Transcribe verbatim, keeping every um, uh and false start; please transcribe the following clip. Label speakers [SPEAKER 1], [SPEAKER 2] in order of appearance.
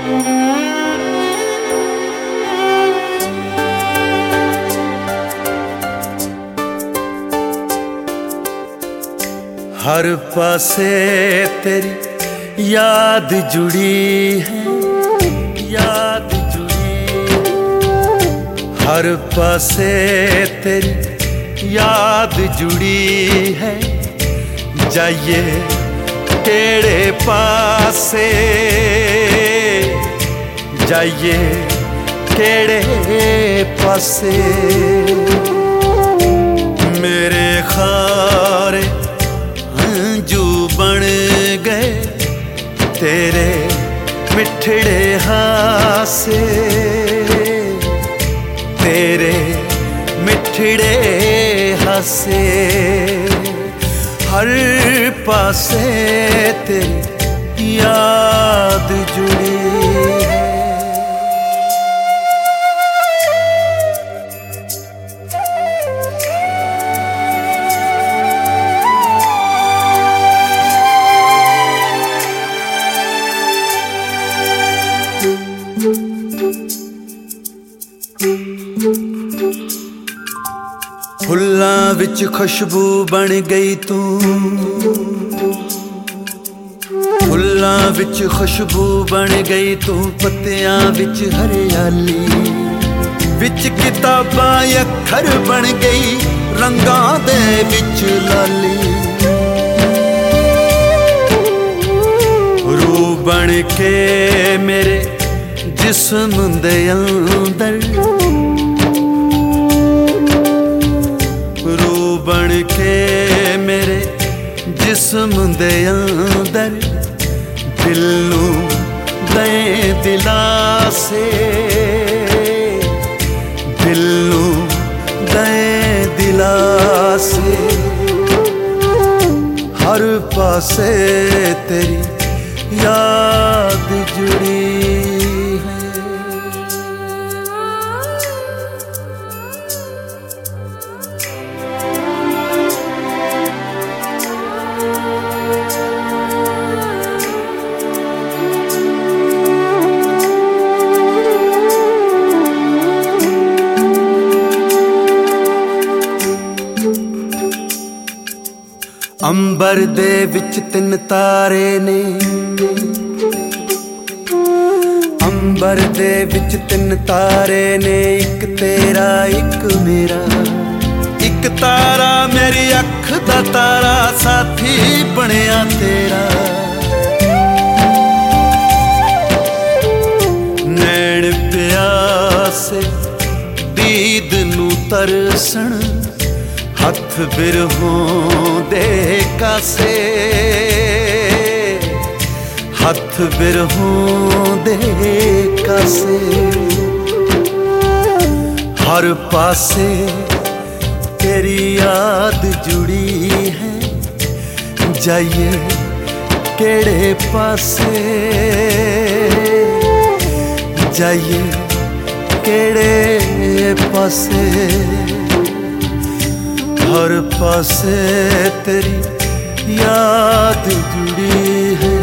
[SPEAKER 1] हर पासे तेरी याद जुड़ी है, याद जुड़ी। हर पासे तेरी याद जुड़ी है। जाइए केड़े पासे, जाइए केड़े पासे। मेरे खारे हंजू बन गए तेरे मिठड़े हासे, तेरे मिठड़े हासे। हर पासे तेरी याद जुड़ी है। फुल्लां विच खुशबू बन गई तू, फुल्लां विच खुशबू बन गई तू। पत्तियां विच हरियाली, विच किताबां अखर बन गई रंगां दे विच लाली। रूह बन के मेरे जिस्म दे अंदर, बन के मेरे जिस्म दे अंदर। दिल नू दे दिलासे, दिल नू दे दिलासे। हर पासे तेरी याद जुड़ी है। अंबर दे विच तिन तारे ने, अंबर दे विच तिन तारे ने। इक तेरा इक मेरा, इक तारा मेरी अख दा तारा साथी बनिया तेरा। नैन प्यासे दीद नू तरसण, हथ बिरहों दे कासे, हथ बिरहों दे कासे। हर पासे तेरी याद जुड़ी है। जाइए केड़े पासे, जाइए केड़े पासे। हर पासे तेरी याद जुड़ी है।